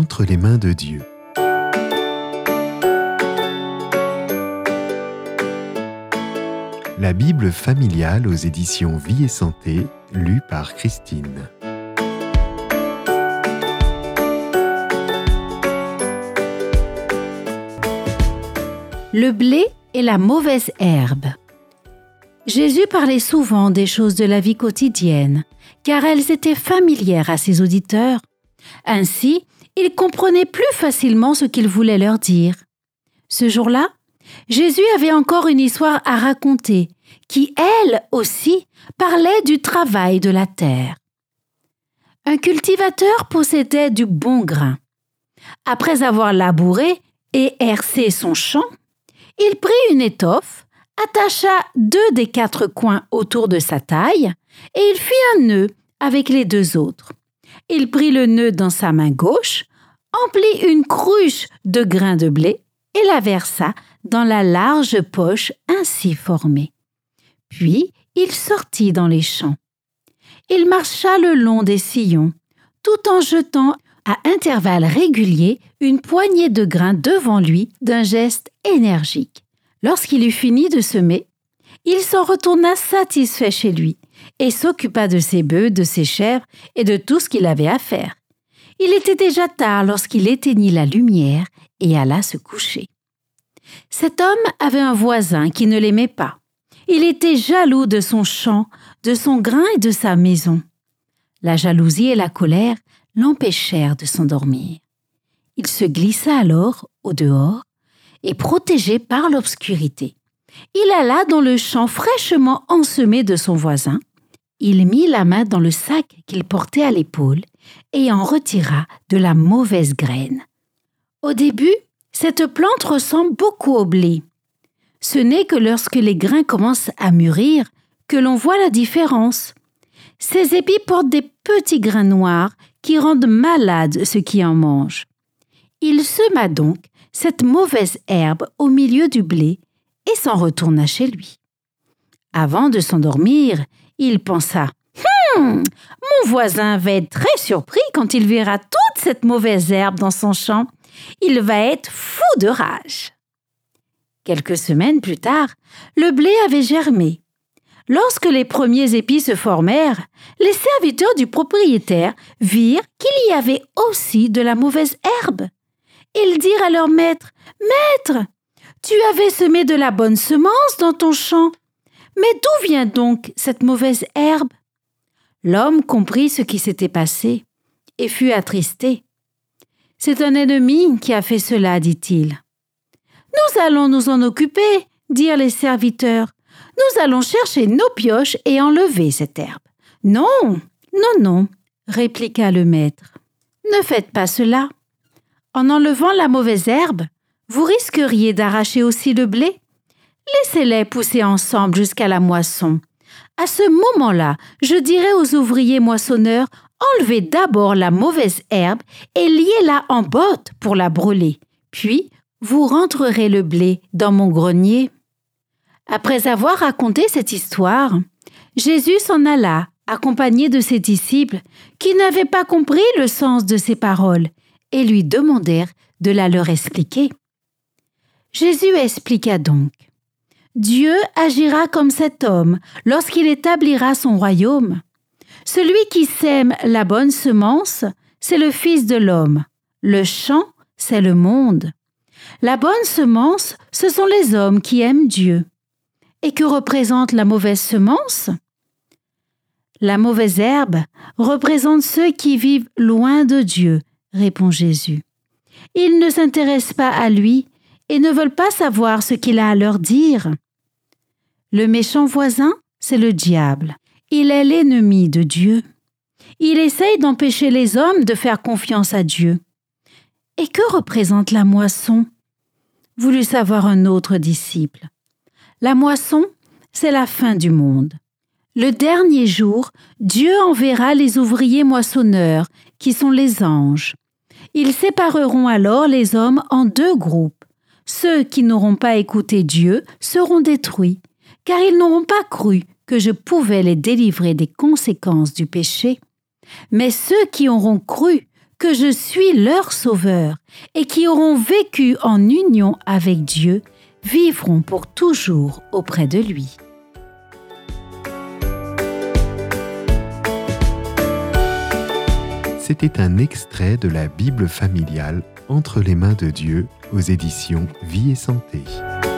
entre les mains de Dieu. La Bible familiale aux éditions Vie et Santé, lue par Christine. Le blé et la mauvaise herbe. Jésus parlait souvent des choses de la vie quotidienne, car elles étaient familières à ses auditeurs. Ainsi, ils comprenaient plus facilement ce qu'il voulait leur dire. Ce jour-là, Jésus avait encore une histoire à raconter, qui, elle aussi, parlait du travail de la terre. Un cultivateur possédait du bon grain. Après avoir labouré et hercé son champ, il prit une étoffe, attacha 2 des 4 coins autour de sa taille et il fit un nœud avec les 2 autres. Il prit le nœud dans sa main gauche, emplit une cruche de grains de blé et la versa dans la large poche ainsi formée. Puis, il sortit dans les champs. Il marcha le long des sillons, tout en jetant à intervalles réguliers une poignée de grains devant lui d'un geste énergique. Lorsqu'il eut fini de semer, il s'en retourna satisfait chez lui et s'occupa de ses bœufs, de ses chèvres et de tout ce qu'il avait à faire. Il était déjà tard lorsqu'il éteignit la lumière et alla se coucher. Cet homme avait un voisin qui ne l'aimait pas. Il était jaloux de son champ, de son grain et de sa maison. La jalousie et la colère l'empêchèrent de s'endormir. Il se glissa alors au dehors et protégé par l'obscurité. Il alla dans le champ fraîchement ensemé de son voisin. Il mit la main dans le sac qu'il portait à l'épaule et en retira de la mauvaise graine. Au début, cette plante ressemble beaucoup au blé. Ce n'est que lorsque les grains commencent à mûrir que l'on voit la différence. Ces épis portent des petits grains noirs qui rendent malades ceux qui en mangent. Il sema donc cette mauvaise herbe au milieu du blé et s'en retourna chez lui. Avant de s'endormir, il pensa « Mon voisin va être très surpris quand il verra toute cette mauvaise herbe dans son champ. Il va être fou de rage. » Quelques semaines plus tard, le blé avait germé. Lorsque les premiers épis se formèrent, les serviteurs du propriétaire virent qu'il y avait aussi de la mauvaise herbe. Ils dirent à leur maître « Maître, tu avais semé de la bonne semence dans ton champ. Mais d'où vient donc cette mauvaise herbe ?» L'homme comprit ce qui s'était passé et fut attristé. « C'est un ennemi qui a fait cela, dit-il. »« Nous allons nous en occuper, dirent les serviteurs. Nous allons chercher nos pioches et enlever cette herbe. »« Non, non, non, répliqua le maître. Ne faites pas cela. En enlevant la mauvaise herbe, vous risqueriez d'arracher aussi le blé. Laissez-les pousser ensemble jusqu'à la moisson. À ce moment-là, je dirai aux ouvriers moissonneurs, enlevez d'abord la mauvaise herbe et liez-la en botte pour la brûler. Puis, vous rentrerez le blé dans mon grenier. » Après avoir raconté cette histoire, Jésus s'en alla, accompagné de ses disciples qui n'avaient pas compris le sens de ses paroles et lui demandèrent de la leur expliquer. Jésus expliqua donc. Dieu agira comme cet homme lorsqu'il établira son royaume. Celui qui sème la bonne semence, c'est le Fils de l'homme. Le champ, c'est le monde. La bonne semence, ce sont les hommes qui aiment Dieu. Et que représente la mauvaise semence? La mauvaise herbe représente ceux qui vivent loin de Dieu, répond Jésus. Ils ne s'intéressent pas à lui et ne veulent pas savoir ce qu'il a à leur dire. Le méchant voisin, c'est le diable. Il est l'ennemi de Dieu. Il essaye d'empêcher les hommes de faire confiance à Dieu. Et que représente la moisson? Voulut savoir un autre disciple. La moisson, c'est la fin du monde. Le dernier jour, Dieu enverra les ouvriers moissonneurs, qui sont les anges. Ils sépareront alors les hommes en 2 groupes. Ceux qui n'auront pas écouté Dieu seront détruits, car ils n'auront pas cru que je pouvais les délivrer des conséquences du péché. Mais ceux qui auront cru que je suis leur Sauveur et qui auront vécu en union avec Dieu vivront pour toujours auprès de lui. C'était un extrait de la Bible familiale Entre les mains de Dieu aux éditions Vie et Santé.